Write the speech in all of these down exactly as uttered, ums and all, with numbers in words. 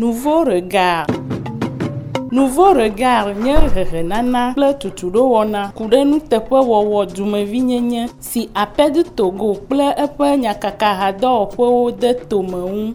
Nouveau regard. Nouveau regard nye hehenana kple tutuɖowɔna ku ɖe nuteƒewɔwɔ dumevinyenye si Aped Togo kple eƒe nyakakahadɔwɔƒewo de tome ŋu.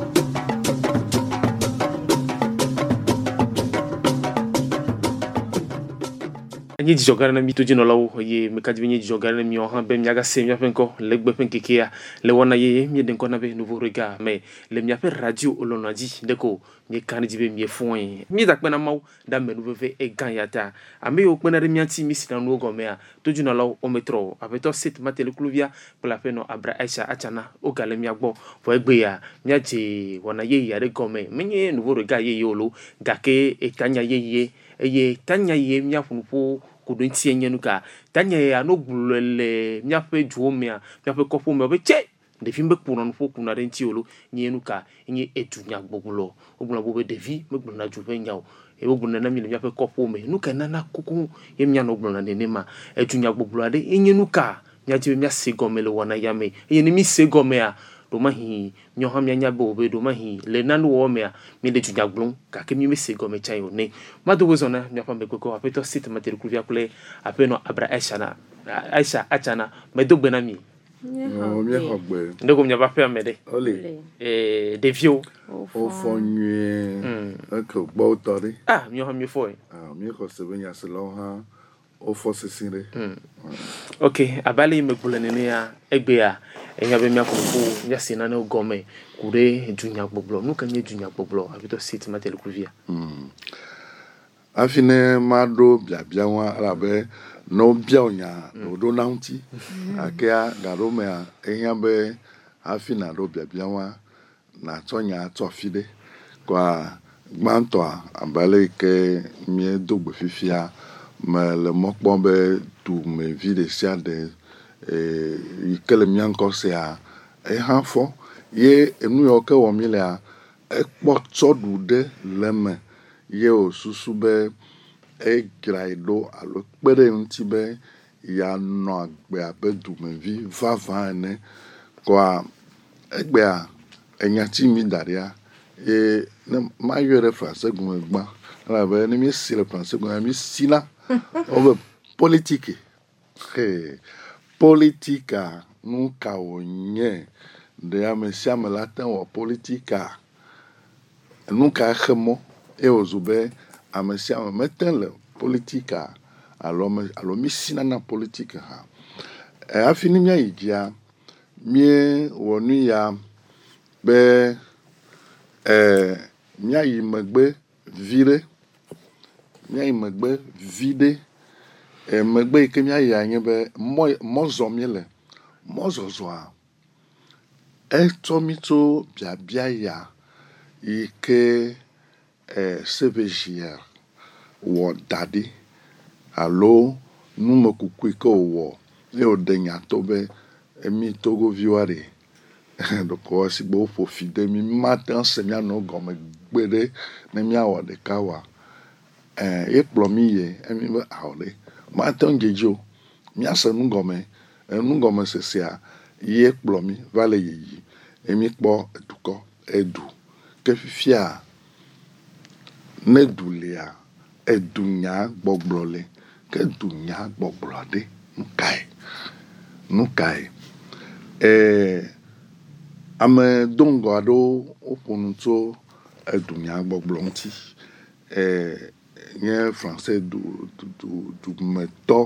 Nye dzidzɔgã na mi to dzinɔlawo eye mekadi nye dzidzɔgã na mi hã be miaga se miaƒe ŋkɔ le gbe ƒe nkekea le wɔna ye mi de ŋkɔ na be Nouveau regard me le miaƒe radio olɔna dzi deko mi kan dzi be mi foe mi da kpena mawu da menu veve e gan ya ta ame yo kpena de mi anti mi sina no gomea to dzinɔlawo o metro abeto set matele kluvia kple aƒe no Abra Aisha Achana o gale mi agbo vo egbe ya mi aje wɔna ye ya de gome menye Nouveau regard ye yolo gake e tanya ye ye eye tanya ye mi afunfo kudo ntie nyenuka tanya ya no gbulele miaƒe duomea miaƒe kɔƒo me be che devi me kpuna no kuna de ntiolo nyenuka nye edunya gboglo ogbuna bo be devi me gbuna ju be nyao e ogbuna na mi le miaƒe kɔƒo me nuka nana kuku ye mia no gbuna ne nema edunya gboglo ade nyenuka mia ti mia se gome le wana yame ye ni mi se gome a do mahi nyo ha mia nya bo be do mahi le nanu wo mea mi de dunya gblon ka ke mi me se gome chai one ma do wozona mia fa me koko apeto sit mater kuvia kule apeno Abra Aisha na Aisha Achana me do gbena mi Oh, mi hogbe. ndego mia ba pe amede Ole. eh devio O fonye. Eko gbo tori. ah mi ha mi fo Ah, mi ko se benya se lo ha. O fo sisire. okay abali me gbulene ne ya egbe ya enya be mia konfo mia sina na gome kure dunya gboglo nu kan ye dunya gboglo abito sit matel kuvia Mm. Afine mado bia bia wa arabe no bia onya no do naunti. Akea garome a enya be afina do bia bia wa na tonya atofide kwa gbanto a abale ke mi dogbe fifia me le mokpon be tu me vi de sia de eh ikele mi anko se a e hanfo ye enu yo ke wo mi le a e kpotso du de leme ye o susu be e graido alo pere nti be ya no agbe abe du me vi va va ne kwa egbe a enyati mi daria e ne ma yere français gun gba la be ni mi si le français gun mi si la o politique hey politika nunca onye de amesia me latin o politika nunca khemo e ozube amesia me meten le politika alo me alo mi sina na politika ha e afini mia ijia mi wonu ya be eh mia yi megbe vire mia yi megbe vide e megbe ke mia yi anye be mo mozo mi le mozozo a e to mi to bia bia ya ike eh C V G R wo dadi alo nu mo kuku ko wo e o denya to be emi Togo viware do ko si bo fo fide mi matin se mia no gome gbede na mia wo de kawa eh e plomi ye emi be awle matin gejo mia se nu gome nu gome se sia ye plomi vale yi emi kpo eduko edu ke fifia ne dulia edunya gbogblole ke dunya gbogblode nkai nkai eh ame dongo ado opunto edunya gbogblonti eh nye français du du du meto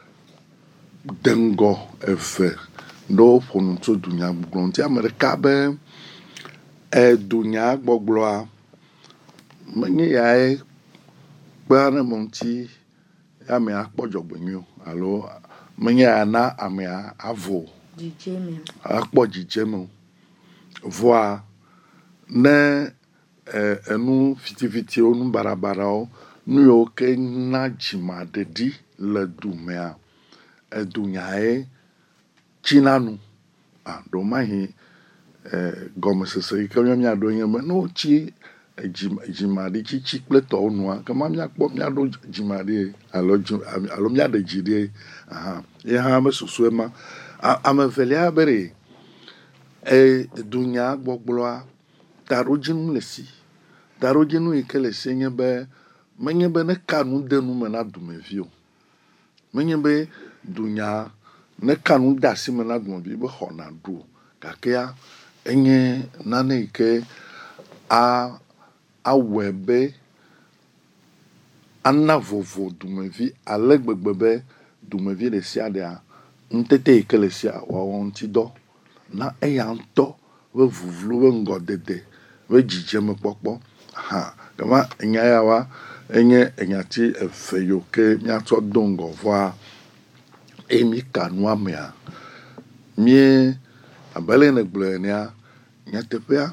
dengo efe do opunto dunya gbogblonti amerika be edunya gbogbloa menye yae gbara monti ame akpojogbenyo alo menye ana ame avo Jijeme. akpo jijeme voa ne eh, enu fitifiti onu barabara o nu yo ke na jima dedi le dumea edunyae chinanu a do mahi eh gome sese ke mi ado yen me no chi ejima ejima di chi chi kple to nu a ke ma mi akpo mi ado jima di alo alo mi ade jide aha ye ha me susu ma amevelia bere e dunya gbogbloa tarojin lesi darodzi nu yi ke le sie nye be menye be ne ka nu de nu me na dumevi o, menye be dunya ne ka nu de asi me na dumevi be xɔna ɖu o, gakea enye nane yi ke a awɔe be ana vovo dumevi ale gbegbe be dumevi ɖe sia ɖea nutete yi ke le sia wɔwɔ ŋuti dɔ na eya ŋutɔ be vuvlu be ŋgɔdede be dzidzemekpɔkpɔ. Ha kama enya ya wa enye enyati eve yiwo ke míatsɔ do ŋgɔ vɔa eye mi ka nua mea mie abele ne gblɔ enea nyateƒea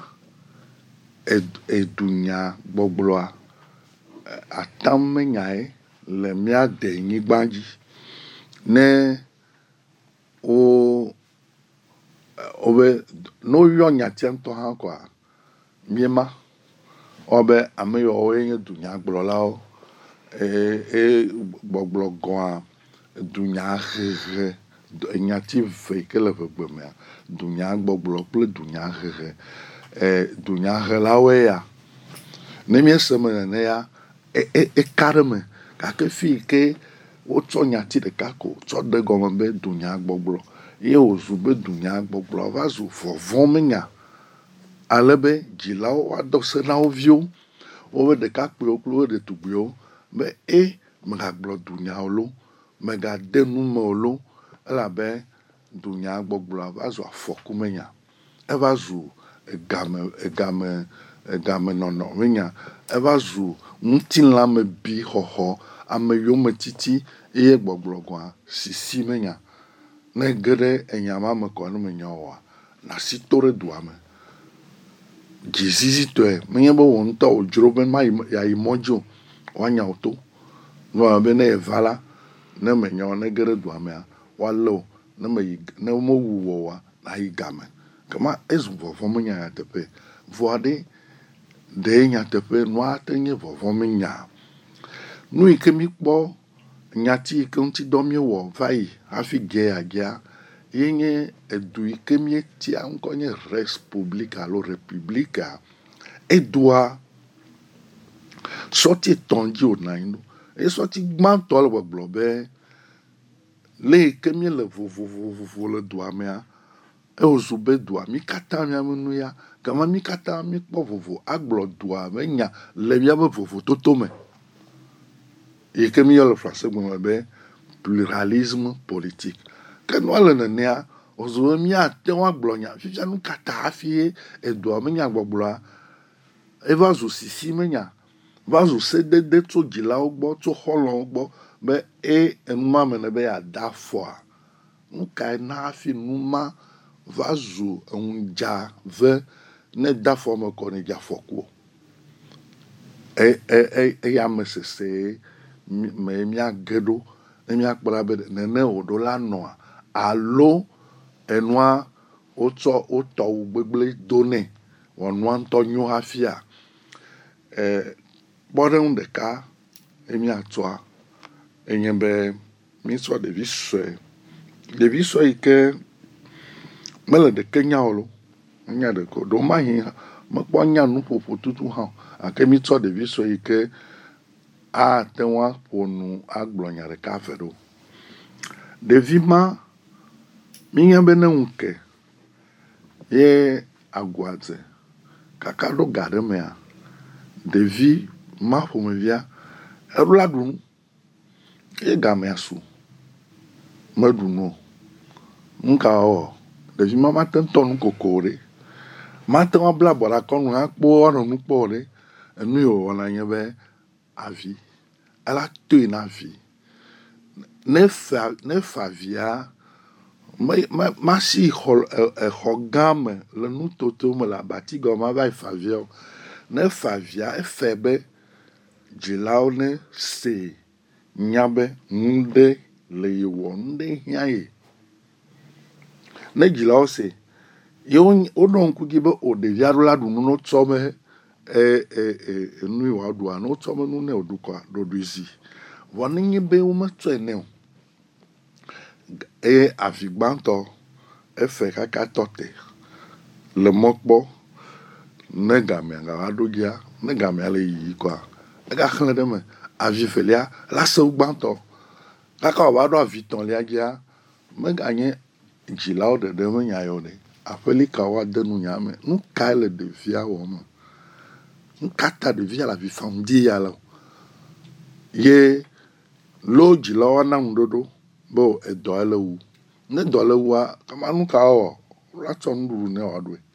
edunya gbɔgblɔa atam menyae le mía de nyigba dzi ne wo obe no yɔ nyatia ŋutɔ hã kɔa miema obe ame yawo nye dunyagblɔlawo e gbɔgblɔ gɔa dunya hehe nyati ve ke le vegbe mea dunya gbɔgblɔ kple dunya hehe e dunyahelawoe ya ne miese me nene ya e ka ɖe me gake fi ke wotsɔ nyati ɖeka ko tsɔ de gɔme be dunya gbɔgblɔ ye wòzu be dunya gbɔgblɔ va zu vɔvɔ menya ale be dzilawo woadɔ se na wo viwo wobe ɖekakpuiwo kple wo ɖetugbuiwo be e megagblɔ dunyawo lo megade nu me lo elabe dunya gbɔgblɔ va zu afɔku menya eva zu egame egame egame nɔnɔ menya eva zu ŋutilãme bi xɔxɔ ame yome titi eye gbɔgblɔ gɔa sisi menya ne ge ɖe enyama me kɔ ne menya oa nasi to ɖe dua me dzizizitɔe menye be wò ŋutɔ wòdzro be ma yayi mɔdzi o woanya wo to nua be ne eva la ne menya o ne ge ɖe dua mea woalé o ne meyi ne mewu wɔ oa nayi game kema ezu vɔvɔ menya nyateƒe vɔ aɖe ɖe nyateƒe nua te nye vɔvɔ menya nu yi ke mi kpɔ nyati yi ke ŋuti dɔ mi wɔ va yi hafi ge agea ye nye edu yi ke mi tia ŋkɔ nye respublika alo republika edua sɔti etɔ̃ dzi wònɔ anyi ɖo eye sɔti gbãtɔ le gbɔgblɔ be le yi ke mi le vovovovo le dua mea ewozu be dua mi katã miame nu ya gama mi katã mi kpɔ vovo agblɔ dua me nya le miabe vovo toto me yi ke mi yɔ le français gbe be pluralisme politique ke nua le nenea wozu be miate ŋu agblɔ nya fifia nu katã hafi edua menya gbɔgblɔa eva zu sisi menya va zu sedede tso dzilawo gbɔ tso xɔlɔwo gbɔ be e enuma me ne be yeada afɔa nu kae na hafi numa va zu eŋudza ve ne da afɔ me kɔ ne dze afɔku e e e ya me sese me miage ɖo ne miakpɔla be nene wòɖo la nɔa alo enua wotsɔ wotɔwu gbegble do nɛ wònua ŋutɔ nyo hafia e kpɔɖeŋu ɖeka emiatsɔa enye be mísɔ ɖevi sue ɖevi sue yi ke mele ɖeke nya o lo nya ɖeke o ɖo mahi mekpɔ nya nuƒoƒo tutu hã gake mítsɔ ɖevi sue yi ke ate ŋu aƒo nu agblɔ nya ɖeka ave ɖo ɖevi ma minya be ne ŋu ke ye aguadze kaka ɖo ga ɖe mea ɖevi ma ƒomevia eɖo la ɖu nu ye gamea su meɖu nu o nu ka wɔ ɖevi ma mate ŋu tɔ nu koko ɖe mate ŋu abla abɔ ɖe akɔnu hã kpɔ wɔnɔ nu kpɔ ɖe enu yi wòwɔna nye be avi ela toe na avi ne fa ne fa via me me masi xɔ exɔ gã me le nutoto me le abati gɔme va yi fa via o ne fa via efe be dzilawo ne se nya be ŋuɖe le yi wɔ ŋuɖe hiã ye ne dzilawo se ye woɖo ŋku dzi be o ɖevia ɖo la ɖu nu no tsɔ me e e e nu yi wòaɖua ne wotsɔ me nu ne wòɖu kɔa ɖoɖoe zi vɔ ne nye be wometsɔe nɛ o eye avi gbãtɔ efe kaka tɔte le mɔ kpɔ nega me ga do gia nega me ale yi kwa e ga khne de me avi felia la se gbanto ka ka wa do avi ton lia gia me ga nye jila de de me nya yo de afeli ka wa de nu nya me nu ka le de via wo mo nu kata de via la vi famdi ya la ye lo jila wa na ndodo bo e do ele wu ne do ele wa kama nu ka o la ton du ne o do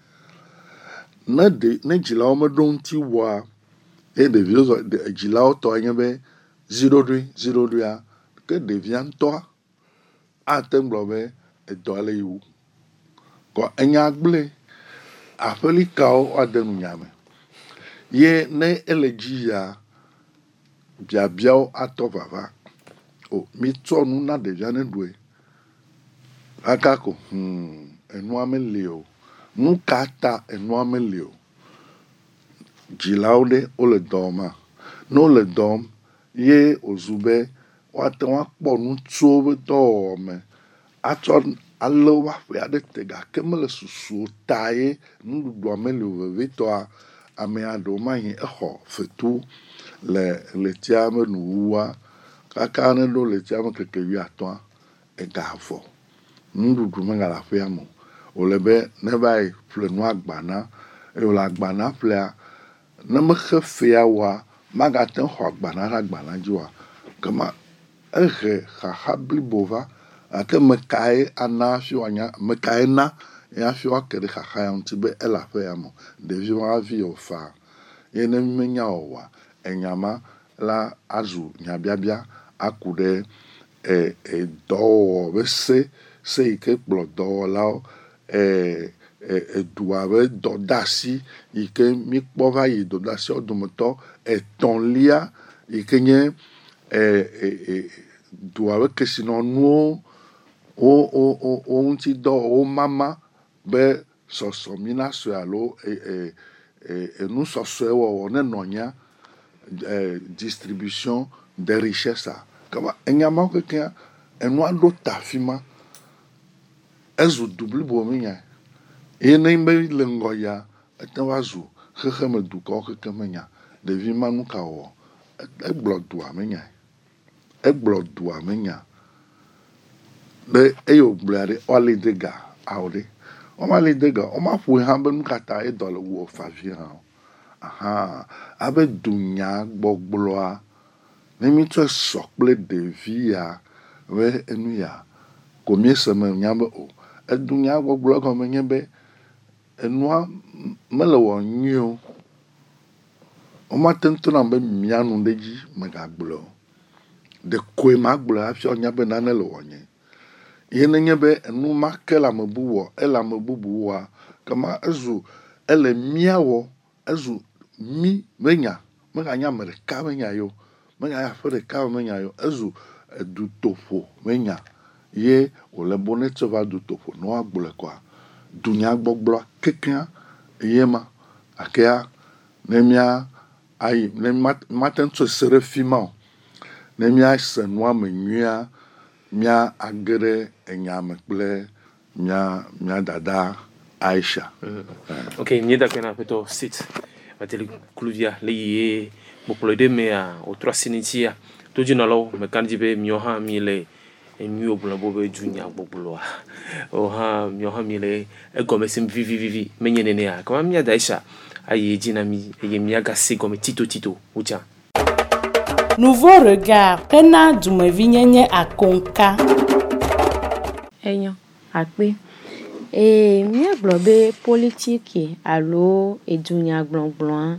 na de ne jila o me don ti wa e de vi zo de jila o to anya be zero three zero three a que devient toi a temblobe e do ele wu ko enya gble afeli ka o adenu nyame ye ne eleji ya bia bia o atovava o mi to nu na de via ne doe akako hmm enu ameleo nu kata enu ameleo jilaude o le doma no le dom ye ozube wa te wa po nu tso be do me ato alo wa fe ade tega kemele susu taye nu do ameleo ve to a ame ado ma yin eho fetu le le tiame nu wa kaka ne do le tiame keke wi ato e gafo nu du me ngala fe amo o le be ne bai fle nu agbana e o la agbana fle a na me khafe wa magaten ho agbana ra agbana jiwa kama ehe ha habli bova ake me kai ana fi wanya me kai na ya fi wa kede ha ha yanti be ela fe amo de vi wa vi o fa ye ne menya o wa enyama la azu nya bia bia akude e e do be se se ke blo do la e e duave do dasi ike mi pova yi do dasi odumoto e ton lia ike nye e e duave ke sino nuo o o o o unti do o mama be so so mina so alo e e e nu so so e wo ne nonya distribution de richesse kama enyama ko ke enu ado tafima ezu double bo minya e nem be lengo ya atawazu kheme du ko ke menya de vi manu ka wo e blodu amenya e blodu amenya de e yo blare ole dega awde o ma le dega o ma fu ha be nkata e dole wo favia aha abe dunya gbogloa nemi to sokple de vi ya we enu ya komie sema nyambe o e dunya gbogloa ko menyebe enua mele wo nyu o ma tento na be mianu deji mega glo de ko ma glo afi onya be na ne lo onye ye ne nyebe enu ma kela mabu wo ela mabu bu wa kama azu ele miawo azu mi menya mega nya mere ka menya yo mega ya fere ka menya yo azu du tofo menya ye o le bonete va du tofo no agbole kwa dunya gbogbo kekia yema akea nemia ai nem maten to serefima nemia senwa menua mia agere enyame kple mia mia dada Aisha. Mm-hmm. Okay, ni da kana peto sit bateli kluvia le bokolo de mea o trois sinitia to jina lo me kanjibe mioha mi le emi obula bobe junya bobolo o ha mioha mi le e gome sim vivi vivi menyene ne ya kama mia Aisha aye jina mi e mia gase gome tito tito uja Nouveau regard pena dumevinyenye akonka enyo akpe e mia globe politique alo edunya gbongbon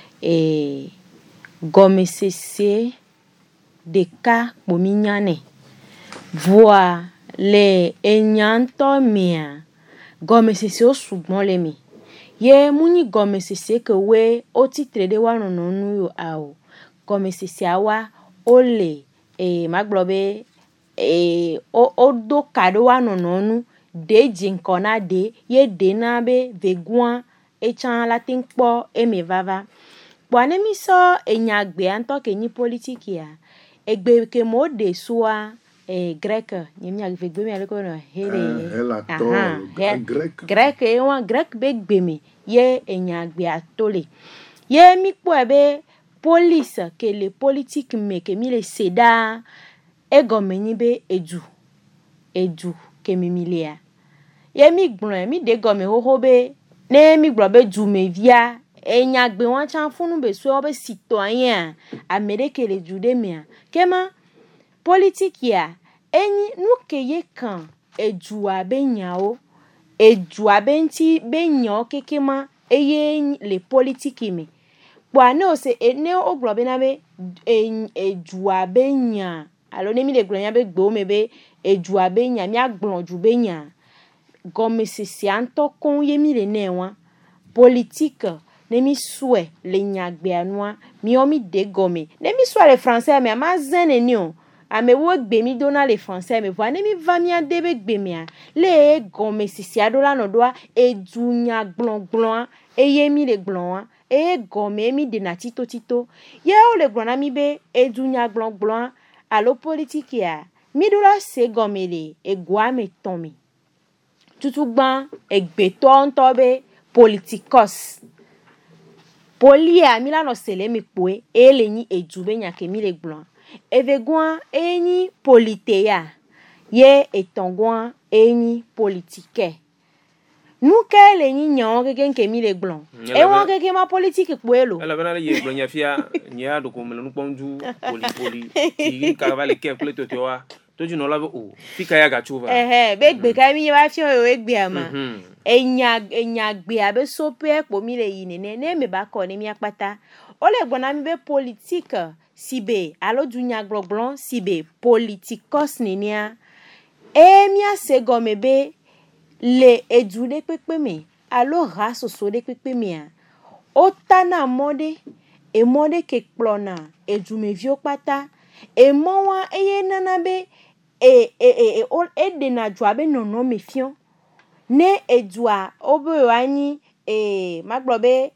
e gome sese de ka pominyane voa le enyanto mia gome sese o sugbon le mi ye muni gome sese ke we o titre de wa nonu yo ao gome sese awa o le e maglobe e o o do kado wa nonu de jinkona de ye de na be vegua e chan la tin po e me vava bwane mi so enyagbe anto ke ni politique ya egbe ke mo de soa eh grec nyemi agve gbe mi ale ko no hele aha grec grec e wan grec be gbe mi ye enyagbe atole ye mi po ebe police que les politiques me que mi le seda e gomeni be edu edu ke mi milia ye mi gbon mi de gome ho ho be ne mi gbro be du me via enyagbe wan chan funu be so be citoyen Amerique le jude mia kema politique ya eni nu ke ye kan edu abenyao edu abenti benyo kekema eye le politique me Bwa ne o se ne o globe na be edu abenya alo ne mi le glonya be gbo me be edu abenya mi agbon ju benya gomme se si anto kon ye mi le ne wa politique ne mi souhait le nyagbe anwa mi o mi de gomme ne mi souhait le français mais ma zene ni o ame wo gbe mi dona le français mais voa ne mi va mi ade be gbe mi a le gomme se si adola no doa edu nya glon glon e ye mi le glon e gomme mi de na tito tito ye o le glon mi be edu nya glon glon alo politique ya mi dola se gomme le e gwa me ton mi tutu gban egbe to nto be politikos polia mi la no sele mi poe e le ni edu be nya ke mi le glon eve gwan eni politeya ye etongwan eni politike nu ke le ni nyon ke ke mi le glon e won ke ke ma politique poe lo ala bana le ye glon ya fia nya do ko me nu ponju poli poli ti ka va le ke pleto to wa to ju no la o fika ya ga chuva eh eh be gbe ka mi wa fi o egbe ama enya enya gbe abe so pe po mi le yin ne ne me ba ko ni mi apata o le gbona mi be politique sibe alo dunya gloglon sibe politikos ninia e mi ase gome be le edude pepe me alo raso so de pepe me a o tana mode e mode ke plona edume vio pata e mowa eye nana be e e e o e de na jwa be nono me fion ne edua obo ani e maglobe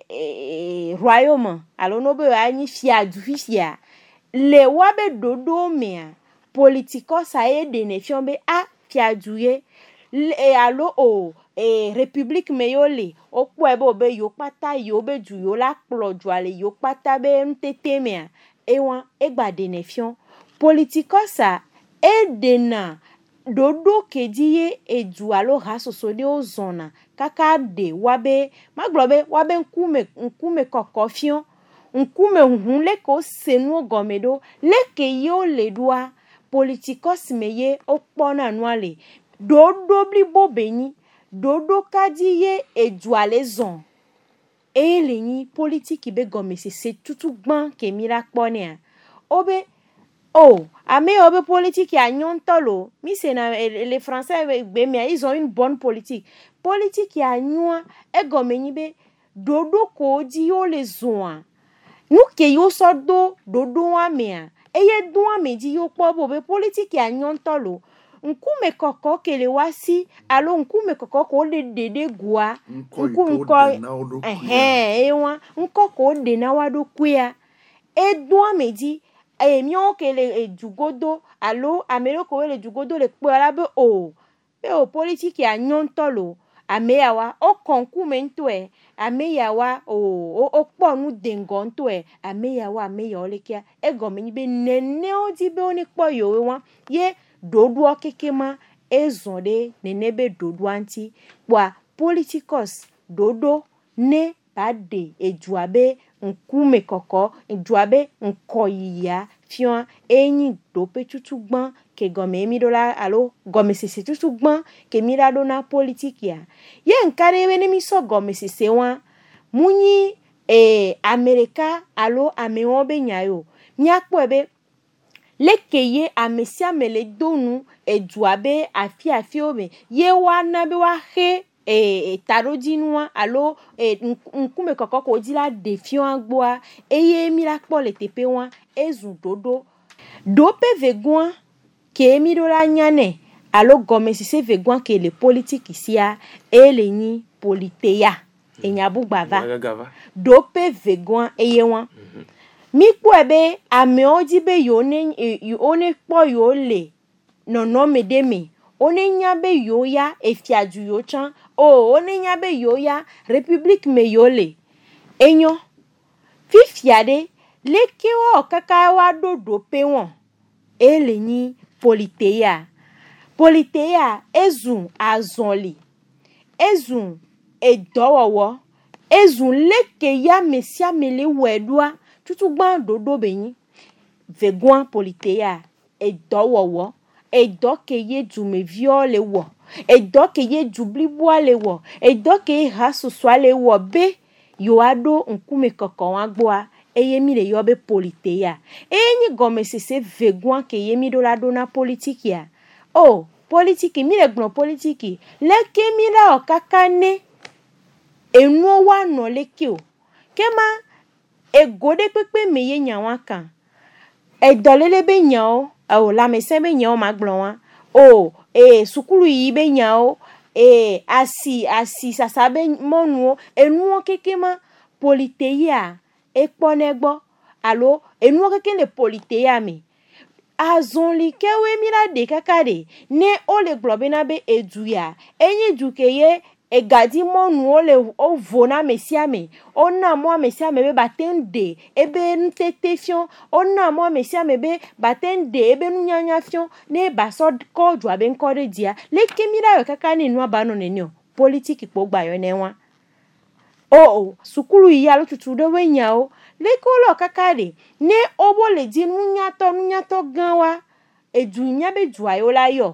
e royaume alo no be ani fia du fia le wa be dodo me politiko sa e de ne fion be a fia duye e alo o e republique me yo le o po e bo be yo pata yo be du yo la ploju ale yo pata be ntete me e wan e gba de ne fion politiko sa e de na dodo kediye edu alo rasoso de ozona kaka de wabe maglobe wabe nkume nkume kokofion nkume hun le ko senu gomedo le ke yo le doa politikos meye opona nuale dodo bli bobeni dodo kadiye edu alezon e le ni politique be gome se se tutu gban ke mira pone obe oh, ame obe politique ya nyontolo. Mi se na les Français be mi ils ont une bonne politique. Politique ya nyua e gomeni be dodo ko di yo le zoa. Nu ke yo so do dodo wa me a. E ye do wa me di yo po bo be politique ya nyontolo. Nkume koko kele wasi alo nkume koko ko de dede gua. Nku nko eh eh wa nko ko de na wa do kuya. E do wa me di e mi o kele edugodo alo amelo ko le edugodo le pe ala be o be o politique ya nyontolo ameyawa o konku mento e ameyawa o o po nu dengo nto e ameyawa ameya ole kia e gomeni be nene o di be oni po yo wa ye dodo okekema ezonde nene be dodo anti kwa politikos dodo ne bade ejuabe nkume koko ejuabe nkoyiya fion eni dope tutugban ke gome mi dola alo gome sese tutugban ke mira do na politique ya ye nkare we ne mi so gome sese wan munyi e America alo amewo be nyayo mi apo ebe lekeye amesia mele donu ejuabe afi afi obe ye wa na be wa he e tarodinwa alo e nkume koko ko di la defion agboa eye mi la po le tepe wan ezu dodo dope vegwan ke mi do la nyane alo gome si se vegwan ke le politique isia e le ni politeya enyabu gbava dope vegwan eye wan mi po ebe ame odi be yo ne yo ne po yo le nɔnɔme ɖe me. One nya be yewo ya efiadu yewo tsã. O one nya be yewo ya république me yewo le. Enyo. Fifia ɖe leke wo kaka wa ɖo ɖope wɔn. Ele nyi politeya. Politeya ezu azɔli. Ezu edɔwɔwɔ. Ezu leke ya mesia mele wɔeɖoa tutu gba ɖoɖo be nyi. Vegoa politeya edɔwɔwɔ. Edɔ ke ye dumeviwo le wɔ. Edɔ ke ye dubliboa le wɔ. Edɔ ke ye ha susua le wɔ be yewoa ɖo ŋkume kɔkɔwa gbɔa. Eye mi le yɔ be politeya. Eye nyi gɔmesese vegoa ke ye mi ɖo la ɖo na politikia. Oh, politiki mi le gblɔ politiki. Leke mi la o kaka ne enuwo wa nɔ leke o. Kema ego ɖe kpekpe me ye nyawa kan. Edɔlele be nyawo. Oh, la mese be nyawo ma gblɔ wa. Oh, eh, sukulu yi be nyawo. Eh, asi, asi, sasa be mɔnuwo. Enuwo keke ma politeya. Ekpɔne gbɔ. Alo, enuwo keke le politeya me. Azonli kewe mi la de kaka de. Ne o le gblɔ be na be edu ya. Enyi du ke ye egadi mɔnuwo le o vo na mesia me. O na mo mesia me be baten de. Ebe ntete fion. O na mo mesia me be baten de. Ebe nunyanya fion. Ne baso ko jwa ben kore dia. Leke mi la yo kaka ni nwa bano nenyo. Politiki po gba yo newa. Oh, sukulu yi alo tutu de we nyao. Leke lo kaka de. Ne obo le di nunyato nunyato ganwa. Edu nya be jwa yo la yo.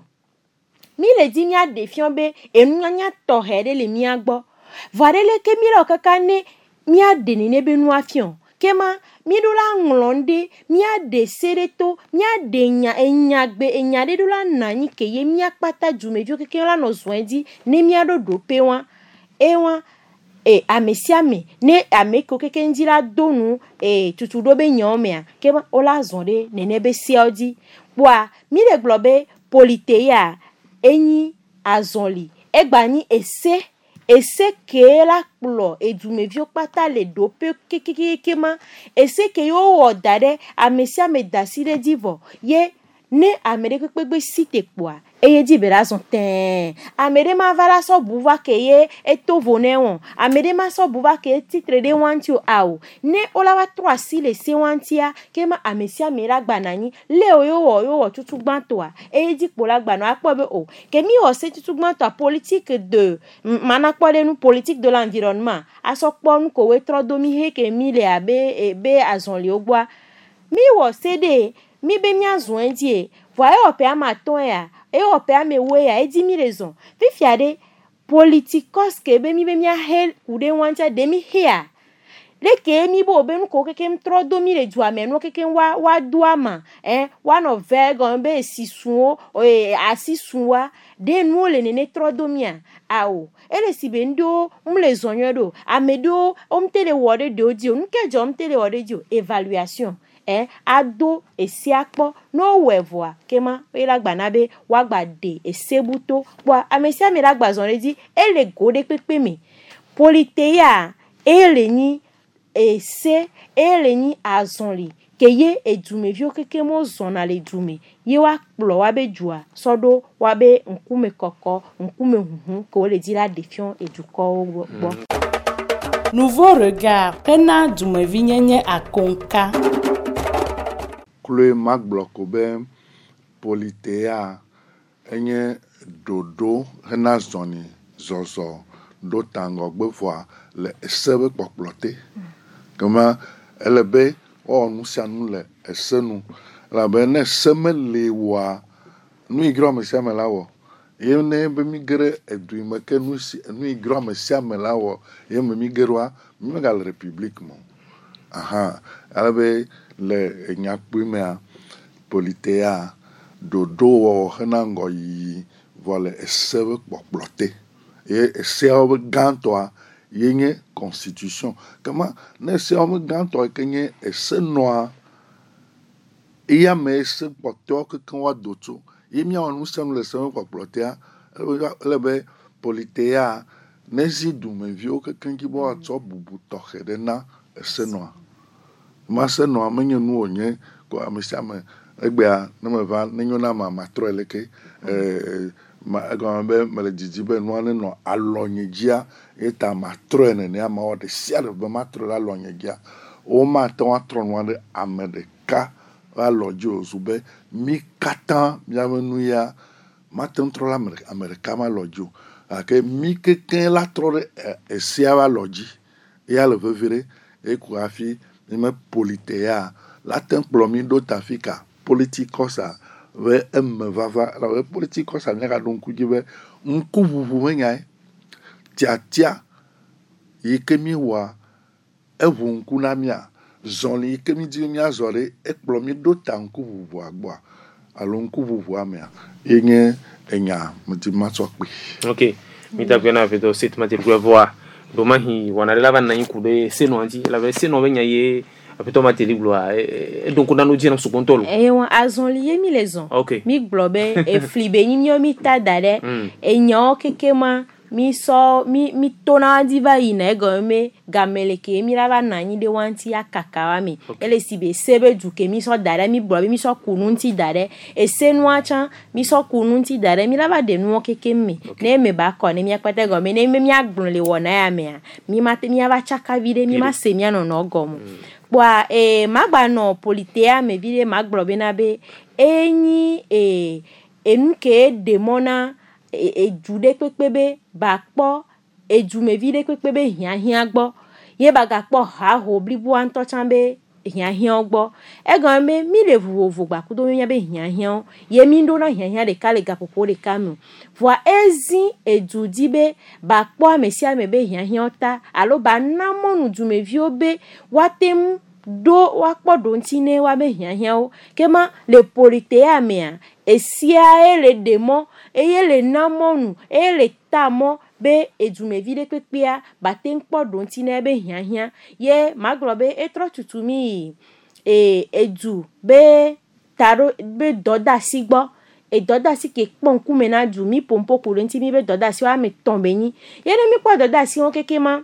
Mi le di mia defiant be enunyanya tohere le mia gbo. Varele ke mi la kaka ne mia de ne be nu afion. Kema mi do la nglonde mia de sereto mia de nya enya gbe enya de do la nani ke ye mia kpata jumevio keke la no zwendi ne mia do do pe wa e wa e amesiame ne ameko keke ndila donu e tutu do be nyomea kema ola zonde ne ne be siodi bwa mi le globe politeya enyi azonli egbani ese ese ke la kplo edumevio kpata le dope kekekekema ese ke yo odare amesia me dasire divo ye ne amere kpegbe site kpoa eye di bera zon ten amere ma vala so buva ke ye eto ne won amere ma so buva ke titre de wanti o awo ne olawa trois si le se wantia ke ma amesia mera gbanani le oyo wo yo wo tutu gbanto a eye di pola gbano apo be o ke mi o se tutu gbanto a politique de mana po le nu politique de l'environnement aso po nu ko we tro domi he ke mi le abe e be azon le ogwa mi wo se de mi be mi azon die voye o pe amaton ya e o pe amewe ya e di mi raison fi fiade politikos ke be mi be mi a hel kude wanta de mi hia le ke mi bo be nu ko keke m tro do mi le du ame no keke wa wa du ama eh wa no vegan be sisun o e asisun wa de nu le ne tro do mi a awo ele si be ndo um le zonyo do amedo um tele wode do di o nu ke jo um tele wode di o évaluation eh ado esi akpo no wevoa kema ela gbanabe wa gbade esebuto bwa amesia mi la gbazon le di ele gode pepe mi politeya ele ni ese ele ni azonli keye edumevio keke mo zona le dume ye wa kplo wa be jua sodo wa be nkume koko nkume huhu ko le di la defiant eduko gbo. Nouveau regard pena dumevi nyenye akonka Kule magbloko be politeya enye dodo hena zoni zozo do tango gbefoa le esebe kpokplote kama elebe o nusianu le esenu la be ne seme le wa nu igro me siame lawo ye ne be mi gere edu me ke nu si nu igro me siame lawo ye me mi gerwa mi gal republique mo aha elebe le nyakpimea politeya dodo wo henango yi vole esebe kpokplote e esebe gantoa yenye constitution kama ne esebe gantoa kenye esenoa iya me ese kpokto kenwa doto yemia onu sanu le esebe kpokplote lebe politeya nezi dumevio kenki bo atso bubu tohedena esenoa Mase no amenye nu onye ko amesiame egbea ne me va ne nyo na ma matro eleke eh ma ega be me le didi be no ne no alonye gia eta matro ne ne ama o de sia de be matro la alonye gia o ma ton atro no de amedeka va lojo zube mi katan bienvenue ya matin tro la amerika ma lojo ake mi keken la tro de e sia va loji ya le vevere e ku afi me politea la ten plomi do tafika politikosa we emme vava la we politikosa nyaka don kujibe nkuvuvu wenya tia tia yikemi wa evu nkunamia zonli yikemi di mi azore e plomi do tankuvuvu agboa alo nkuvuvu amia yenye enya mti matokpi. Okay, mita kwena vedo sit mati gwevoa do mahi wanarela bana yikude seno anti la ve seno wenya ye apito mateli gloa e donc on a nous dit dans ce contrôle e on azon lié mi leson okay mi globe e flibe ni mi ta dare e nyo kekema mi so mi mi tona diva ina ego me gamele ke mi lava na ni de wanti ya kakawa mi ele sibe sebe du ke mi so dare mi globe mi so kununti dare e senu acha mi so kununti dare mi lava de nu kekemi ne me ba ko ne mi akpete go me ne me mi agbon le wona ya me mi mate mi ava chaka vide mi ma se mi ano no gomo Bwa e magba no politea me vile magbrobe na be enyi e enuke demona e, e jude pepebe bakpo e jume vile pepebe hian hian gbo ye bagakpo ha ho blibu anto chambe hian hian gbo e gan me mi le vuvu gba kudo mi be hian hian ye mi ndo na hian hian de kale gapopo de kamu voa ezi e judibe bakpo amesia me be hian hian ta alo ba namonu jume viobe watem do wakpo do ntine wa be hian hian kema le politea mea esia ele demo eyele namonu ele tamo be ejume vide pepea baten kpo do ntine be hian hian ye maglobe etro tutumi e eju be taro be doda sigbo e doda si ke pon kume na ju mi pompo ko nti mi be doda si wa mi tombe yin ye ne mi kwa doda si won kekema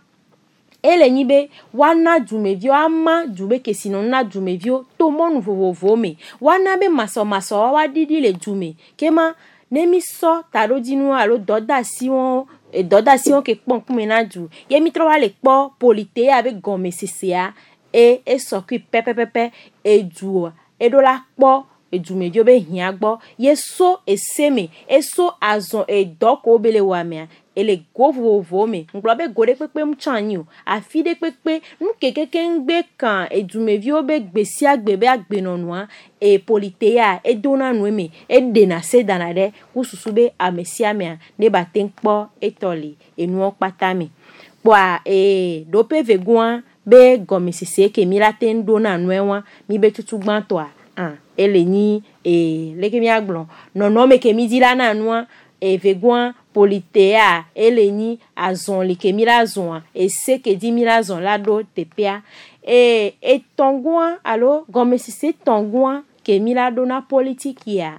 ele nyi be wana jumevio ama jube kesino na jumevio to monu vovovo me wana be maso maso wa didi le jume kema ne mi so taro dinu alo doda si won e doda si won ke pon kume na ju ye mi tro wa le po polite ave gome cca e e so ki pepe pepe e ju e do la po e jumevio be hian gbo ye so e seme e so azon e doko bele wa me ele govovo me nglobe gode pepe mchanyu afide pepe nkekeke ngbe kan ejumevio be gbesi agbebe agbenonwa e politea e dona nueme e denase danade kususube amesia me ne batenkpo etoli enu opatami bwa e dope vegwan be gomisise ke miraten dona nuewa mi be tutugban to ah ele ni e leke mi agbon no no me ke mi dila na nuwa e vegwan politea eleni azon li ke mirazon e se ke di mirazon la do tepia e e tongwa alo gomesi se tongwa ke milado na politique ya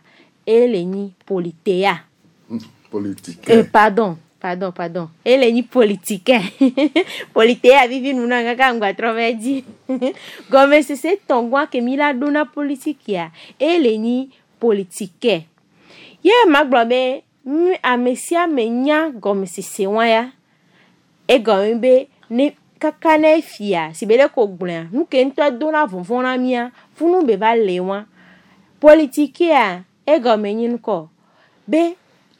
eleni politea politique e pardon pardon pardon eleni politique politea vivi nuna ngaka ngwa trovedi gomesi se tongwa ke milado na politique ya eleni politique ye maglobe mi amesia menya gomisise waya e gombe ni kakane fia sibele ko gblan nuke nto do na vonvon na mia funu be ba lewa politique a e gomenyin ko be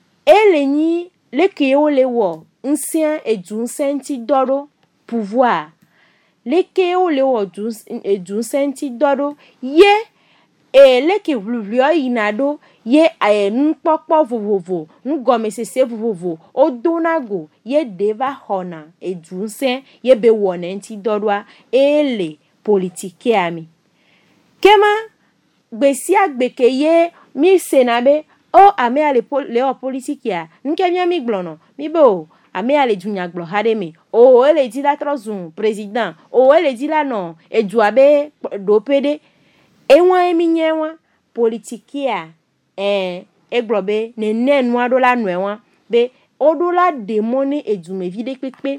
eleni leke o lewo nsien ejun senti doro pouvoir leke o lewo ejun senti doro ye e leke vluvlio inado ye aye npopo vovovo ngome sese vovovo odonago ye deva hona ejunse ye be wona nti dodwa ele politique ami kema gbesi agbeke ye mi senabe o ame ale le o politique ya nke mi mi gblono mi bo ame ale junya gblo hademe o ele di la trozun president o ele di la no ejuabe dopede enwa eminyewa politique ya eh eglobe ne nenu adola nuewa be odola demoni ejume vide pepe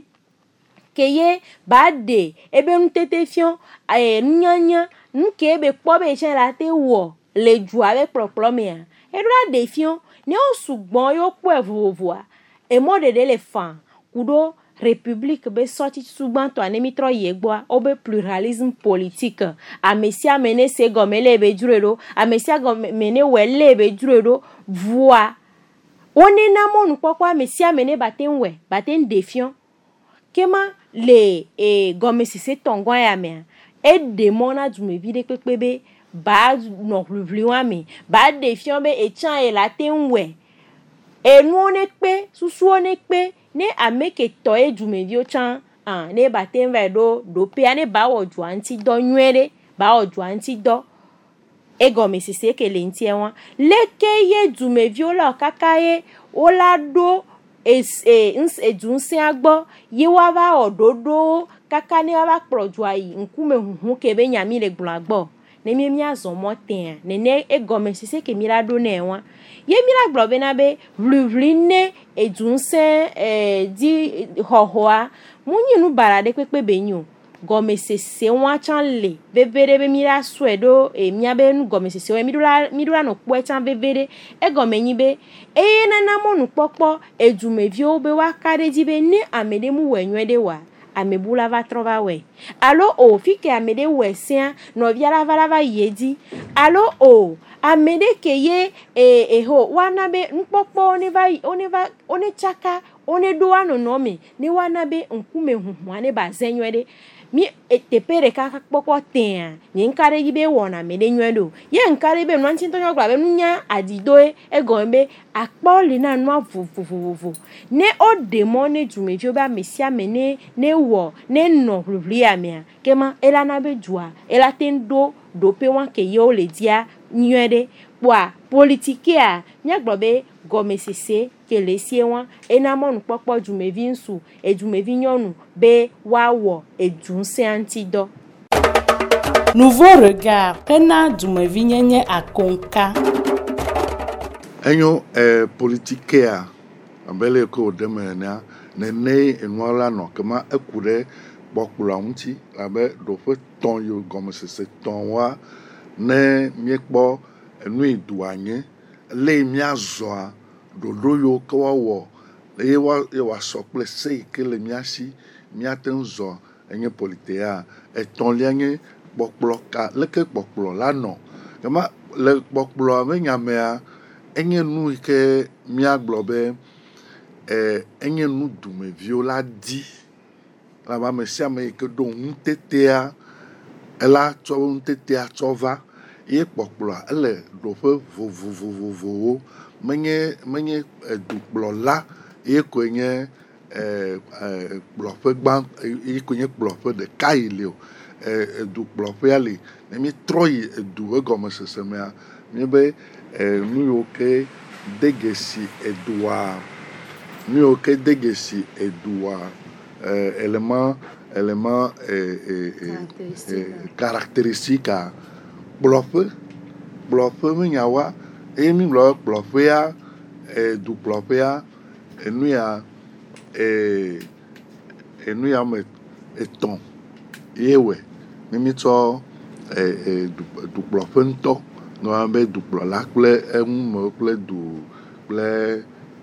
keye bade ebe ntete fion eh nyanya nke ebe kpobe chen la te wo le dua be kplɔkplɔ mea eɖo ɖe fiɔ ne wo sugbɔ yo kpɔe vovovoa emɔ ɖeɖe le fa kuɖo république be sɔti sugbãtɔ ne mi trɔ yi gbɔa o be pluralisme politique ame sia ame ne se gɔme le be dzroe ɖo ame sia gɔme ne wɔ le be dzroe ɖo voa woni na mɔnu kpɔkpɔ ame sia ame ne bate wɔ bate de fiɔ kema le e gɔme sese tɔngɔ ya mea e de mɔ na dumevi de kpekpe be ba nɔ ʋliʋli wa me ba de fiɔ be etsa e la te wɔ enu ne kpe susuo ne kpe ne ame ke tɔ e dumevi o tsa ah ne ba te wɔ ɖo ɖo pe ne ba wɔ dua ŋti dɔ nyuie ɖe ba wɔ dua ŋti dɔ e gɔme sese ke le ŋti wa leke ye dumevi o la kaka ye o la ɖo es e ns e du ŋsẽ gbɔ ye wa va wɔ ɖoɖo kaka ne wa va kplɔ dua yi ŋkume huhu ke be nyami le gblɔa gbɔ ne mi mia zɔ mɔ tea nene e gɔme sese ke mi la ɖo ne wa ye mi la gblɔ be na be ʋliʋli ne e du ŋsẽ e di xɔxɔa mu nyi nu bara de kpekpe be nyo gɔme sese wa tsa le veve de be mi la sɔe ɖo e mia be nu gɔme sese wa mi do la mi do la no kpɔe tsa veve de e gɔme nyi be eye nana mɔnu kpɔkpɔ e dumeviwo be wa ka ɖe dzi be ne ame ɖe mu wɔ nyuie ɖe wa ame bu la va trɔ va wɔ alo o fi ke ame ɖe wɔ sia nɔvia la va la va yi dzi alo o ame ɖe ke ye e e ho wa na be nukpɔkpɔ ne va one va one tsaka one ɖo wa nɔnɔ me ne wa na be ŋkume huhua ne ba ze nyuie ɖe mi teƒe ɖeka kpɔkpɔ tea nye nka ɖe dzi be wɔna ame ɖe nyuie ɖo ye nka ɖe be nua ŋuti ŋutɔ gblɔ be nunya adidoe egɔme be akpɔ le na nua vovovovo ne o de mɔ ne dumeviwo be ame sia ame ne ne wɔ ne nɔ ʋliʋli ya mea kema ela na be dua ela te ɖo ɖope wa ke ye wo le dia nyuie ɖe kpɔa politikea miagblɔ be gɔme sese ke le sie wa ena mɔnu kpɔkpɔ dumevi ŋsu e dumevi nyɔnu be wa wɔ edu ŋsẽ ŋti dɔ. Nouveau regard hena dumevi nyenye akonka. Enyo eh, politikea abele ko deme na nene enua la no kema eku ɖe kpɔkplɔa ŋuti abe ɖoƒe tɔn yo gɔme sese tɔn wa ne miekpɔ enu idua nye le miazɔa ɖoɖo yo ke wawɔ eye wa ye wasɔ kple se ke le miasi miate ŋzɔ enye politea etɔ̃lia nye kpɔkplɔ ka leke kpɔkplɔ la nɔ kema le kpɔkplɔa be nyamea enye nu ke miagblɔ be eh, enye nu dumeviwo la di la ba me sia me ke do ŋutetea ela tsɔ ŋutetea tsɔ va ye kpɔkplɔa ele ɖoƒe vovovovovowo menye menye dukplɔla ye koe nye kplɔƒe gbã ye koe nye kplɔƒe ɖeka yi li o dukplɔƒea li ne mi trɔ yi edu egɔme sese mea mi be nu yiwo ke dege si edua nu yiwo ke dege si edua élément élément caractéristique kplɔƒe kplɔƒe me nyawa eye mi gblɔ kplɔƒea dukplɔƒea enu ya enu ya me etɔ̃ ye wɔ ne mi tsɔ dukplɔƒe ŋutɔ nɔ be dukplɔla kple eŋumewo kple du kple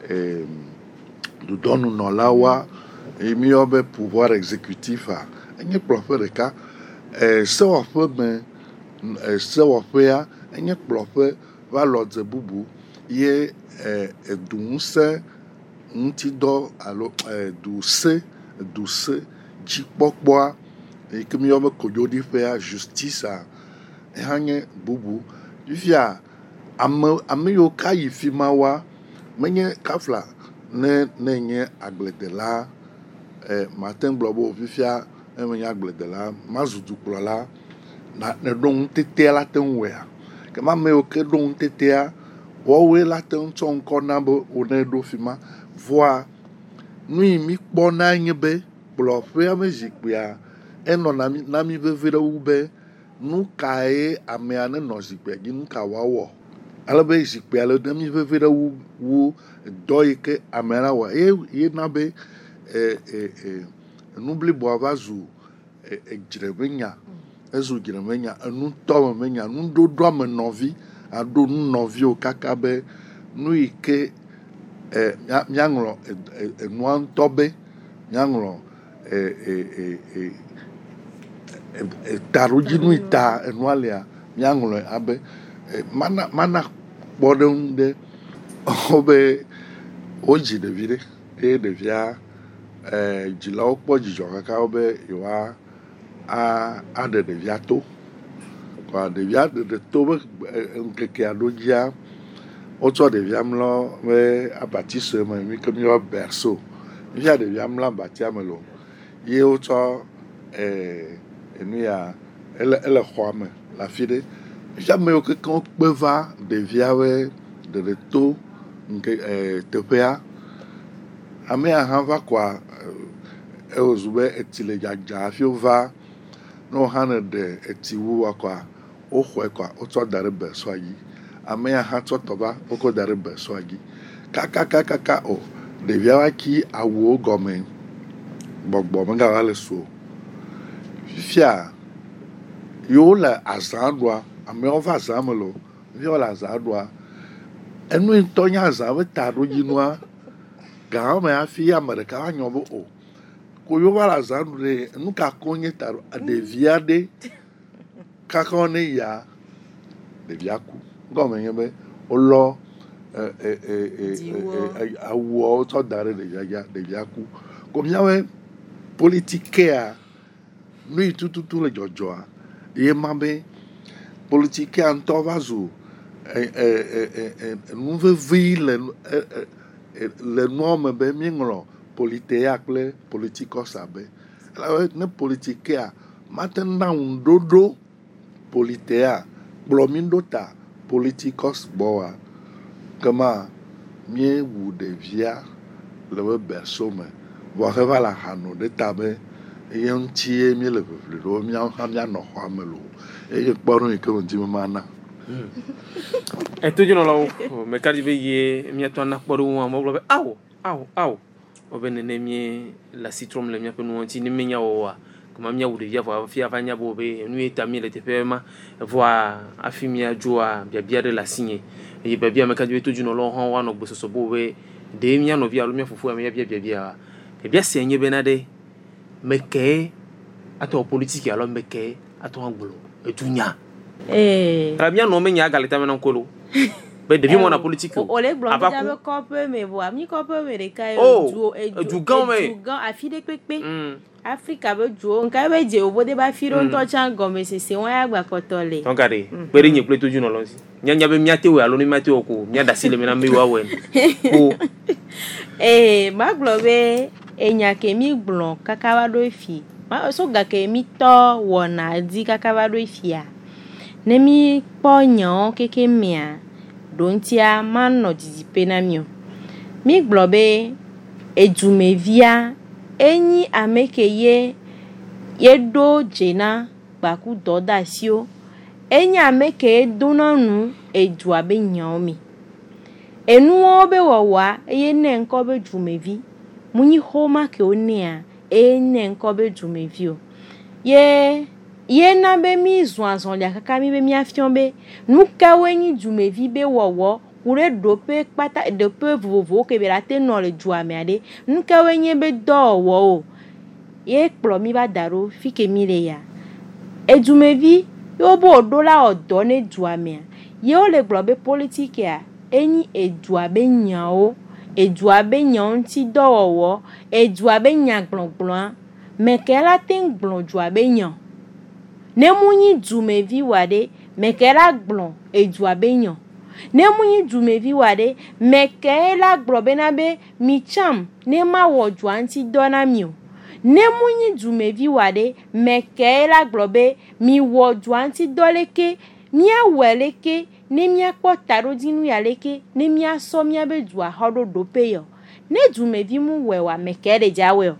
dudɔnunɔla wa mi yɔ be pouvoir exécutif a enye kplɔƒe ɖeka sewɔƒe me sewɔƒea enye kplɔƒe va lɔ dze bubu ye edu ŋusẽ ŋutidɔ alo du se du se dzikpɔkpɔa yi ke mi yɔ be kodzoɖiƒea justice a ehã nye bubu fifia ame ame yiwo ka yi fi ma wa menye kafla ne ne nye agbledela mate gblɔ be fifia emenye agbledela mazu dukplɔla na ne ɖo ŋutetea la te ŋu wɔa ke ma ame yiwo ke ɖo ŋutetea wɔwoe la te ŋu tsɔ ŋkɔ na be wone ɖo fi ma vɔa nu yi mi kpɔna nye be kplɔƒea me zikpuia enɔ na mi na mi veve ɖe wu be nu kae amea ne nɔ zikpuia dzi nu ka wawɔ ale be zikpuia le na mi veve ɖe wu wu dɔ yi ke amea la wɔ ye ye na be nu bliboa va zu edzremenya ezu dzremenya enu tɔ me menya nuɖoɖoa me nɔvi aɖo nunɔviwo kaka be nu yi ke eh, míaŋlɔ enua ŋutɔ be míaŋlɔ taɖodzinu yi ta enua lia míaŋlɔe abe mana mana kpɔ ɖe ŋu ɖe wobe wodzi ɖevi ɖe eye ɖevia dzilawo kpɔ dzidzɔ kaka wobe yewoa aɖe ɖevia to kɔa ɖevia ɖeɖe to be ŋkekea ɖo dzia wotsɔ ɖevia mlɔ be abati sue me mi ke míyɔ berceau mifia ɖevia mlɔ abatia me lo ye wotsɔ enu ya ele ele xɔa me le afi ɖe mifia ame yiwo kekeŋ kpe va ɖeviawoe ɖeɖe to nke teƒea amea hã va kɔa ewozu be etsi le dzadza hafi wova ne wo hã ne ɖe etsi wua kɔa woxɔe kɔa wotsɔ da ɖe berceau dzi amea hã tsɔ tɔ va wokɔ da ɖe berceau dzi kakakakaka o ɖeviawo aki awuwo gɔme gbɔgbɔ megava le so fifia yewo le azã ɖua amewo va azã me lo fifia le azã ɖua enu ŋutɔ nye azã be taɖodzinua gã me hafi ame ɖeka va nyɔ be o ko yewo va le azã ɖu ɖe nu kako nye taɖo ɖevi aɖe kaka ne ya ɖevia ku gɔme nye be wolɔ awuawo tsɔ da ɖe ɖevia dzi ɖevia ku ko míawoe politikea nu yi tututu le dzɔdzɔa ye ma be politikea ŋutɔ va zu nu vevi le le nua me be míeŋlɔ politea kple politikɔsa be ne politikea mate na ŋuɖoɖo politea kplɔ mi ɖo ta politikɔs gbɔa kema míewu ɖevia le be berceau me vɔ heva le ahano ɖe ta be eye ŋutie míele ʋeʋli ɖo míawo hã míanɔ xɔa me lo eye kpɔɖo yi ke ŋuti memana etodzinɔlawo meka di be ye míatɔ nakpɔ ɖe ŋu megblɔ be awo awo awo wobe nene mie le asi trɔm le míaƒe nuwo ŋuti ne menya wɔwoa kema míawu ɖevia vɔ hafi ava nya be nu ye ta mí le teƒe ma vɔa hafi míadzoa biabia ɖe le asinye eye biabia meka di be todzinɔlawo hã woanɔ gbɔsɔsɔ bo be ɖe mía nɔvi alo mía fofoa míabia biabia biabia sia nye bena ɖe meke atɔ politiki alo meke atɔ agbolo edunya eh ala mía nɔ menya galeta mena nkolo be ɖevi mɔ na politiki o le gblɔ be be kɔƒe me vɔ mi kɔƒe me ɖeka edu edu gã me edu gã afi ɖe kpekpe Afrika be duwo nka be dze wo de ba fi ɖo ŋutɔ tsã gɔme sese wɔn ya gba kɔtɔ le tɔnka ɖe kpe ɖe nye kple todzinɔlawo si nyanya be míate wo alo ne míate wo ko mía da si le mena mewa wɔe ko eh ma gblɔ be enya ke mi gblɔ kaka va ɖo fi ma so gake mi tɔ wɔna di kaka va ɖo fia ne mi kpɔ nyawo keke mia ɖo ŋutia manɔ didipe na mi o mi gblɔ be edumevia enyi ame ke ye ye ɖo dzena gbaku dɔ da asiwo enyi ame ke dona nu edua be nyawo me enuwo be wɔwɔa eye ne ŋkɔ be dumevi mu nyi xoma ke wo nea eye ne ŋkɔ be dumevi o ye ye na be mi zɔ azɔlia kaka mi be miafiɔ be nu kawoe nyi dumevi be wɔwɔ ku ɖe ɖoƒe kpata ɖoƒe vovovowo ke be la te nɔ le dua mea ɖe nu kawoe nye be dɔwɔwɔ o ye kplɔ mi va da ɖo fi ke mi le ya edumevi yewo be woɖo la wɔ dɔ ne dua mea yewo le gblɔ be politikia enyi edua be nyawo edua be nyawo ŋuti dɔwɔwɔ edua be nya gblɔgblɔa meke la te gblɔ dua be nya ne mu nyi dumevi wa ɖe meke la gblɔ edua be nya ne mu nyi dumevi wa ɖe meke la gblɔ bena be mi tsam ne ma wɔ dua ŋuti dɔ na mi o ne mu nyi dumevi wa ɖe meke la gblɔ be mi wɔ dua ŋuti dɔ leke miawɔe leke ne miakpɔ taɖodzinu ya leke ne miasɔ miabe dua xɔ ɖo ɖoƒe yɔ ne dumevi mu wɔe wa meke ɖe dza wɔe o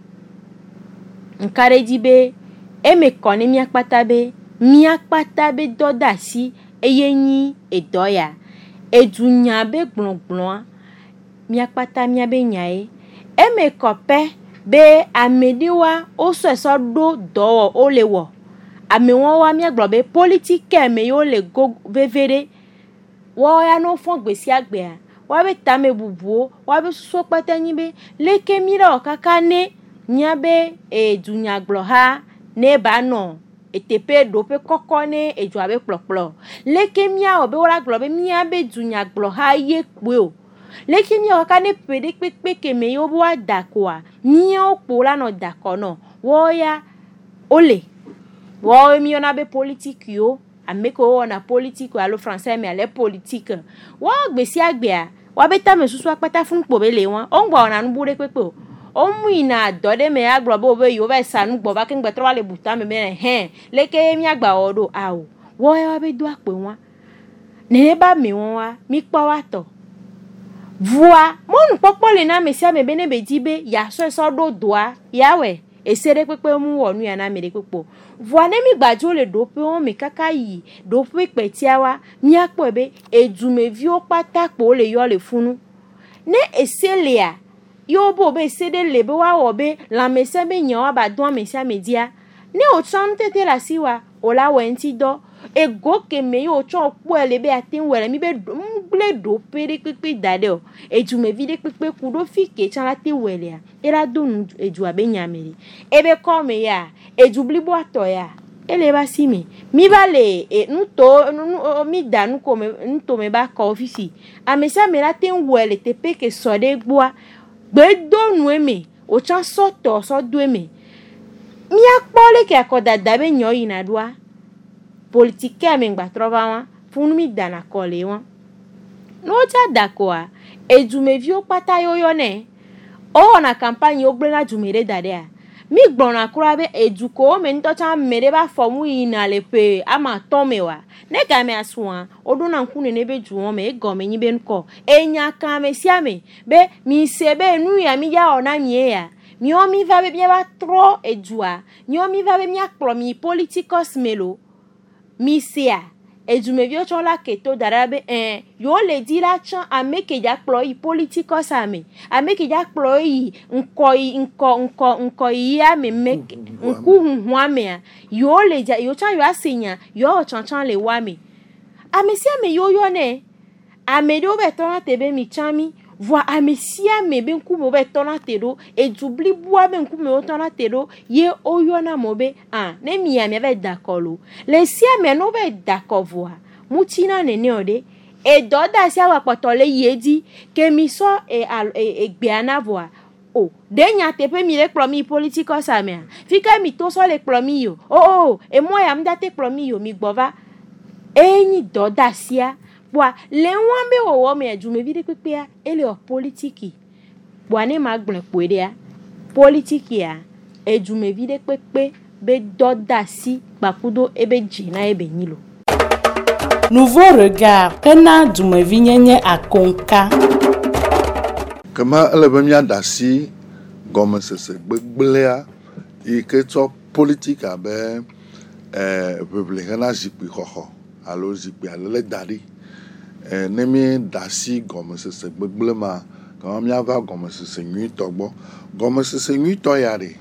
nka ɖe dzi be eme kɔ ne miakpata be miakpata be dɔ da asi eye nyi edɔ ya edunya be gblɔgblɔa miakpata miabe nyae eme kɔ pɛ be ame ɖewoa wo sɔsɔ ɖo dɔwɔ wo le wɔ ame wɔwa miagblɔ be politike ame yiwo le go veve ɖe wo ya no fon gbesi agbe a wa be tame bubuo wa be so pata nyi be leke mira okaka ne nya be e dunya glo ha ne ba no etepe do pe koko ne eju abe ploplo leke mia obe wora glo be mia be dunya glo ha ye pe o leke mia okaka ne pede pepe ke me yo bo adako a mia opo la no dako no wo ya ole wo mi ona be politique yo ameko na politique alo français mais ale politique wo gbesi agbe a wa beta me susu apata fun po be le won o ngba ona nu bure pepe o o mu ina do de me agbo bo be yo be sanu gbo ba ke ngbe tro wa le buta me me hen leke mi agba odo awo wo ya be do ape won ne ba mi won wa mi pa wa to voa mo nu popo le na me sia me be ne be dibe ya so so do doa ya we esere pepe mu wonu ya na me de pepe voa ne mi gbajo le do pe won mi kaka yi do pe pe ti awa mi apo ebe edume vi o pata po le yo le funu ne esele a yo bo be sede le be wa wo be la me se be yan wa ba don me sia media ne o chan tete la siwa o la we nti do e go ke me yo chan po le be atin were mi be mgle do pe de pepe dade o edume vi de pepe ku do fi ke chan la ti wele a era do nu eju abe nyameri ebe ko me ya ejubli bo ato ya ele ba si mi mi ba le e nto nu mi da nu ko me nto me ba ka ofisi amesa me la tin wele te pe ke so de gbo gbe do nu eme o chan so to so do eme mi akpole ke akoda da be nyo yi na doa politique me ngba trova wa funu mi da na kole won no ja da ko a ejume vi o pata yoyo ne o na campagne o gbe na jumere dade a mi gbona kura be eduko me nto cha mere ba fomu ina le pe ama tome wa ne ga me aswa odu na nkunu ne be juwo me go me nyibe nko enya ka me sia me be mi sebe nu ya mi ya ona mi ya mi o mi va be bien ba tro ejua mi o mi va be mi akplo mi politicos melo mi sia ejume vi o chon la keto darabe eh yo le di la chan ameke ja kplo yi politicos ame ameke ja kplo yi nko yi nko nko nko yi ya me make nku hu ame yo le ja yo chan yo asinya yo chan chan le wa me ame sia me yo yo ne ame do be ton tebe mi chami voa ame sia me be nku mo be ton atero ejubli bua be nku me o ton atero ye oyo na mo be ah ne mi ya me be dakolo le sia me no be dakovoa mutina ne ne ode e doda sia wa potole yedi ke mi so e e gbe anavoa o denya tepe mi le promi politico sa me fika mi to so le promi yo o o e mo ya mda te promi yo mi gbova eni doda sia bwa le wan be wo me ajume bi de pepe a ele o politiki bwa ne ma gbon po de a politiki a ejume bi de pepe be doda si bakudo ebe jina ebe nyilo. Nouveau regard pena dume vi nyenye akonka kama ele be mi adasi gome sese gbegblea i ke to politique abe eh republicain zipi khoho alo zipi ale dadi eh nemi dasi gome sese gbegble ma kama mi ava gome sese nyi togbo gome sese nyi to yare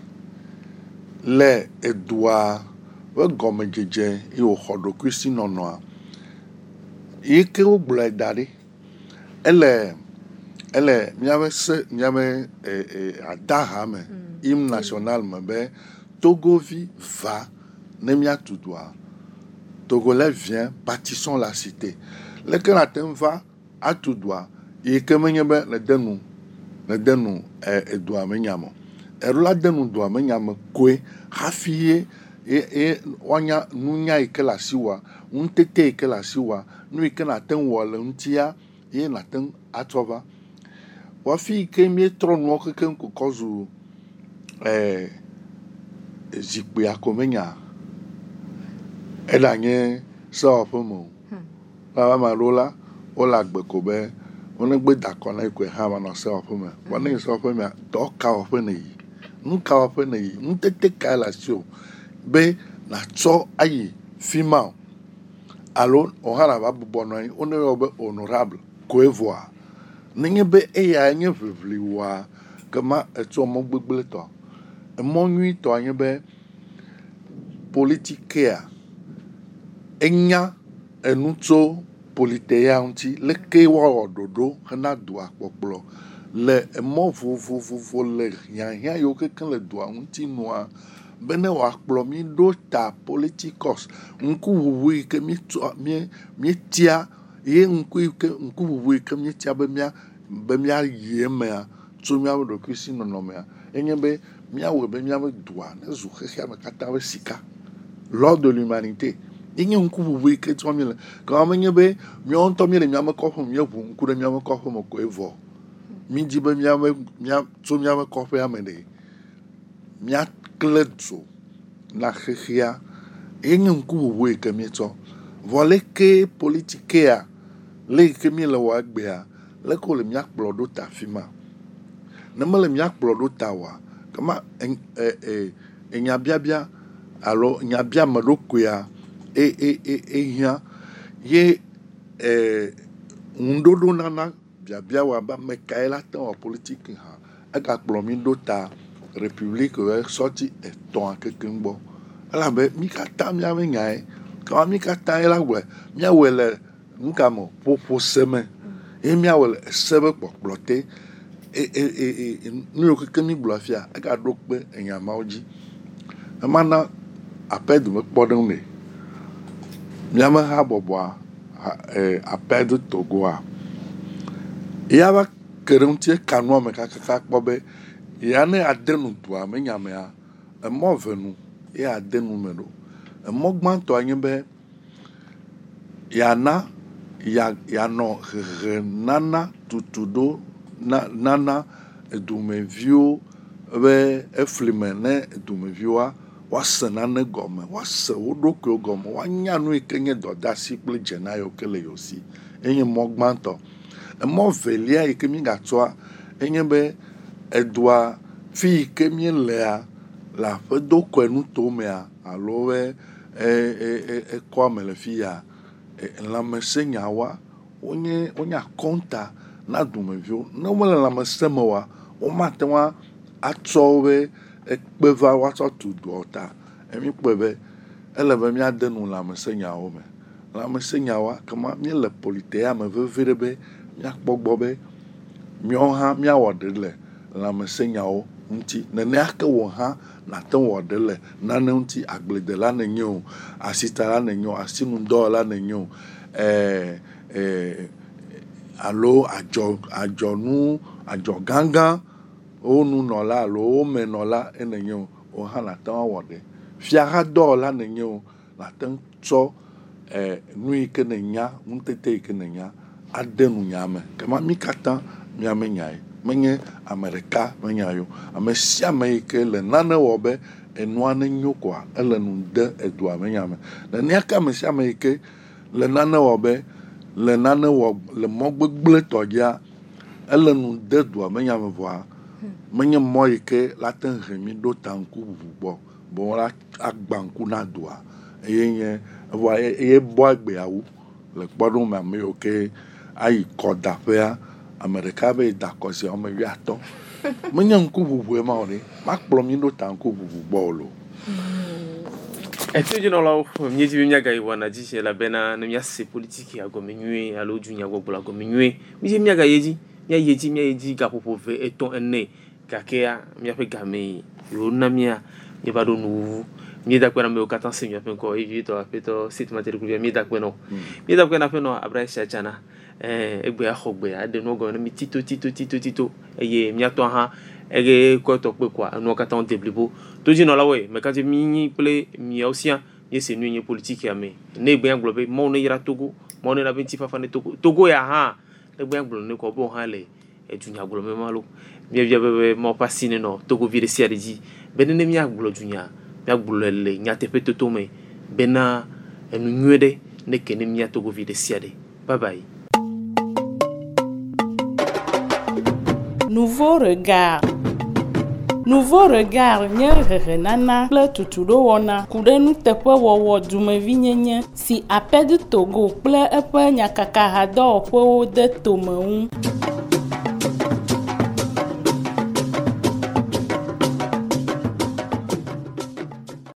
le edua we gome jeje i o khodo kwisi nono i ke o gbla dadi ele ele miave se miave eh eh adaha me hymne national me be Togo vi va ne mia tudwa Togolais vient bâtissons la cité le kenatem va à tudwa e kemenye be le denu le denu eh edwa menyamo erula denu dwa menyamo kwe hafie e e wanya nunya ikela siwa untete ikela siwa nu ikenatem wole untia e natem atova wafi kemi trono keken ko kozu eh zikpe akomenya edanye so fomo la ma rola ola gbe ko be won gbe dakona ikwe ha ma no so fomo won so fomo do ka ofene yi nu ka ofene yi ntete ka la sio be na cho ayi fima alone o hara ba bono yi on be honorable ko evoa ninge be e ya nye vivliwa kama eto mo gbegbele to e mo nwi to anye be politique a enya enuto politéa ŋuti leke wɔwɔ ɖoɖo hena dua kpɔkplɔ le emɔ vovovovo le hiahiã yiwo kekeŋ le dua ŋuti nua be ne wòakplɔ mi ɖo ta politicus ŋkuʋuʋu yi ke míetia ye ŋku yi ke ŋkuʋuʋu yi ke míetia be mía be míayi emea tso míaƒe ɖokui si nɔnɔmea enye be míawɔe be míaƒe dua nezu xexea me katã be sika lors de l'humanité enye ŋkuʋuʋu yi ke trɔ mi le kama menye be míawo ŋutɔ míele míaƒe kɔƒe me míeʋu ŋku ɖe míaƒe kɔƒe me koe vɔ mi di be míaƒe mía tso míaƒe kɔƒea me ɖe míakle dzo na xexea enye ŋkuʋuʋu yi ke míetsɔ vɔ leke politikea le yi ke míele wɔ egbea leke wòle míakplɔ ɖo ta afi ma ne mele míakplɔ ɖo ta oa kama enyabiabia alo nyabia ame ɖokoea ehiã ye ŋuɖoɖo nana biabia wɔ abe ame kae la te wɔ politiki hã egakplɔ mi ɖo ta république wɔ sɔti etɔ̃a kekeŋ gbɔ elabe mi katã míaƒe nyae kama mi katã ye la gblɔe míawɔe le nukame ƒoƒo se me ye míawɔe le ese be kpɔkplɔ te nu yiwo kekeŋ mi gblɔ afia egaɖo kpe enyamawo dzi emana apɛdu me kpɔ ɖeŋu nɛ míame habɔbɔa apɛdu Togoa ya va ke ɖe ŋuti eka nua me kakaka kpɔ be ya ne ade nu dua me nyamea emɔ ve nu ye ade nu me ɖo emɔ gbãtɔa nye be yana ya yanɔ hehe nana tutu ɖo na nana edumeviwo be efli me ne edumeviwoa woase nane gɔme woase wo ɖokuiwo gɔme woanya nu yi ke nye dɔdeasi kple dzena yiwo ke le yewo si enye mɔ gbãtɔ emɔ velia yi ke mi gatsɔa enye be edua fi yi ke mi lea le aƒedo nuto mea alo be ekɔa me le fi ya lãmesẽ nyawoa wonye wonye akɔnta na dumeviwo ne wole lãmesẽ me oa womate ŋu atsɔ be ekpe va woatsɔ tu duawo ta emi kpɔe be ele be míade nu lãmesẽ nyawo me lãmesẽ nyawoa kema míele politéa me vevie ɖe be míakpɔ gbɔ be míawo hã míawɔ ɖe le lãmesẽ nyawo ŋuti nenea ke wɔ hã nate wɔ ɖe le nane ŋuti agbledela ne nye o asitala ne nye o asinudɔwɔla ne nye o eh, eh, alo adzɔ adzɔnu adzɔ gãgã wo nunɔla alo wo menɔla ene nye o wo hã nate wɔ ɖe fiaha dɔwɔla ne nye o nate tsɔ eh, nu yi ke ne nya nutete yi ke ne nya ade nu nya me kema mi katã míame nyae menye ame ɖeka menya yo ame sia ame yi ke le nane wɔ be enua ne nyo koa ele nu de edua me nya me nenea ke ame sia ame yi ke le nane wɔ be le nane wɔ le mɔ gbegble tɔdzia ele nu de dua me nya me vɔa menye mɔ yi ke la te he mi ɖo ta ŋkuʋuʋu gbɔ bo la agba ŋku na dua eye nye vɔa eye bɔ egbeawu le kpɔɖeŋu me ame yiwo ke ayi kɔdaƒea ame ɖeka be da kɔsi ame wuiatɔ menye ŋkuʋuʋu ma o ɖe makplɔ mi ɖo ta ŋkuʋuʋu gbɔ o lo. Etudzinɔlawo míedzi be míagayi wɔna dzi elabena ne míase politiki agɔme nyuie alo dunyagbɔgblɔ agɔme nyuie míedzi míagayi edzi míayi edzi míayi edzi gaƒoƒo ve etɔ̃ ene gakea míaƒe game yiwo na mía míeva ɖo nuwuwu míeda kpe na amewo katã se míaƒe ŋkɔ evitɔ aƒetɔ sitmaterikuvia míeda kpe nɔ míeda kpe na aƒenɔ Abraham Siatsana egbea xɔ gbea eɖe nuwo gɔme ne mi tito tito tito tito eye míatɔ hã eye kɔtɔ kpe koa enuwo katã wo de blibo todzinɔlawoe mekadze mi nyi kple miawo sia míese nu nye politikia me ne gbea gblɔ be mɔwo ne yra Togo mɔwo ne na be ŋutifafa ne Togo Togo ya hã ne gbea gblɔ ne kɔ bo hã le edunyagblɔme ma lo míabia be mɔwo ƒe asi ne nɔ Togovi ɖe sia ɖe dzi be ne míagblɔ dunya míagblɔ le nyateƒe toto me bena enu nyuie ɖe ne ke ne mía Togovi ɖe sia ɖe. Bye bye. Nouveau regard. Nouveau regard nye hehenana kple tutuɖowɔna ku ɖe nuteƒewɔwɔ dumevinyenye si Apɛd Togo kple eƒe nyakakahadɔwɔƒewo de tome ŋu.